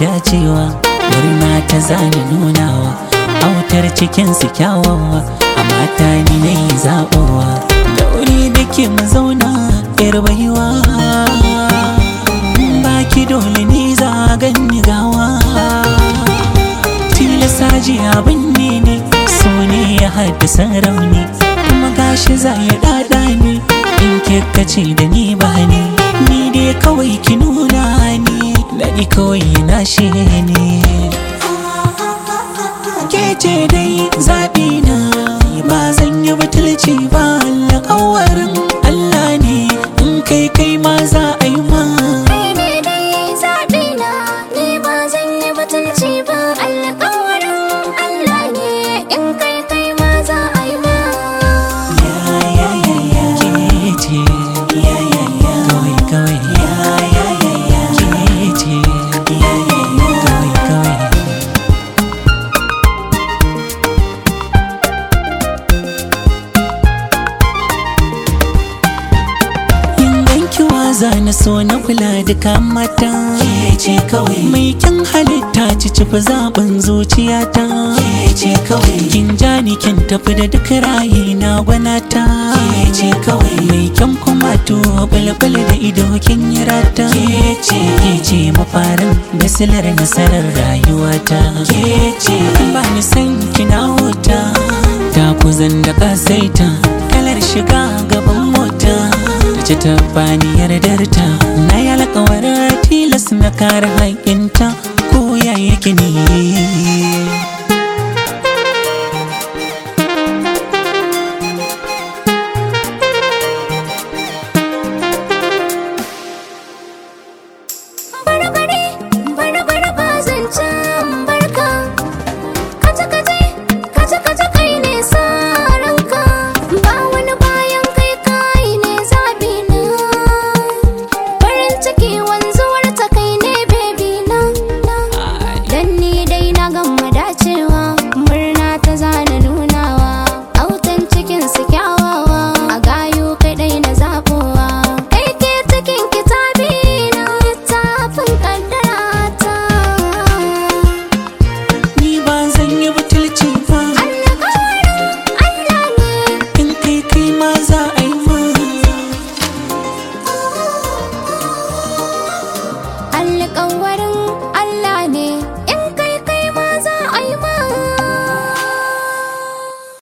dacewa, murna ta zani nunawa, autar cikinsu kyawawa, a mata ni na yi zaɓowa, da wuri da ke mu zauna yar baiwa, baki dole ni za a ganni gawa, tilasa ji abin ne so ne ya haddasa rauni, kuma gashi za ya ɗaɗa ni in kikace da ni ba ni dai kawai ki nuna ni, daɗi kawai na shi ne. Ke ce dai zaɓi na, ba zan yi butulci ba, alƙawarin Allah ne in kai ma za a yi ma. Kai ne dai zaɓi na, ni ba zan yi butulci ba, alƙawarin Allah ne in kai ma za a yi ma. Ke ce kawai kawai, ke ce kawai kawai. Za na so na kula duka mata, ke ce kawai mai kyan halitta cicifi zaɓin zuciyata, ke ce kawai kin ja ni kin tafi da duk rayi na gwanata, ke ce kawai mai kyan kuma to bulbul da ido kin yi rata, ke ce mafarin da silar nasarar rayuwata, ke ce ba ni san kina wuta ta kuzan da kasaita, kalar shiga gaban mota ce ta bani yardarta, na yi alƙawarin tilas na kare haƙƙinta ko ya yake ne.